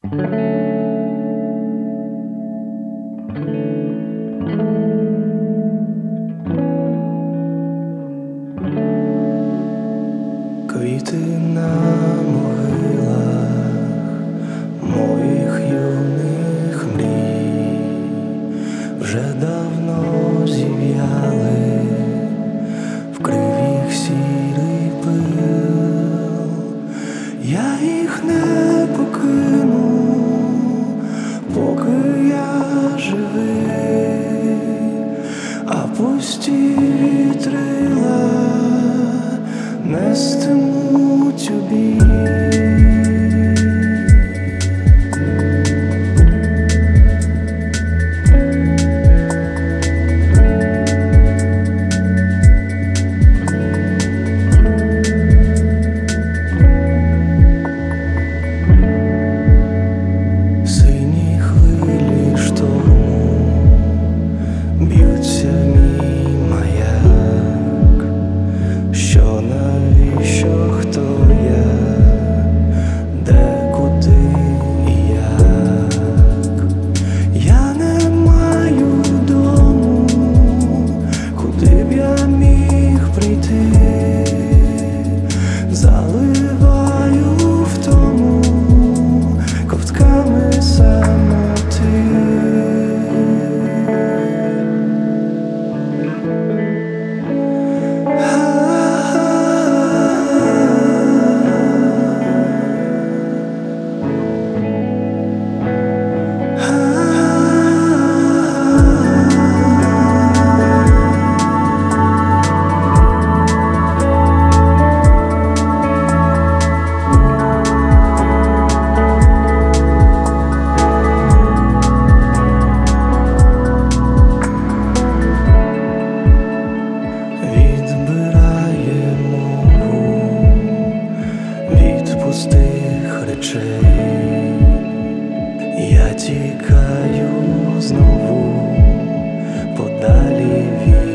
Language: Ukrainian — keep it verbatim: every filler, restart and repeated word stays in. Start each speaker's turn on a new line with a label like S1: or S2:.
S1: Квіти на могилах моїх юних мрій вже давно зів'яли, вкрив їх сірий пил. Я їх не покину, поки я живий, а пусті вітрила нестимуть у бій. Сині хвилі шторму б'ються в мій маяк. Що навіщо, хто я, де, куди і як? Я не маю дому, куди б я міг прийти. Заливаю втому ковтками самоти. Відбирає мову від пустих речей. Я тікаю знову подалі від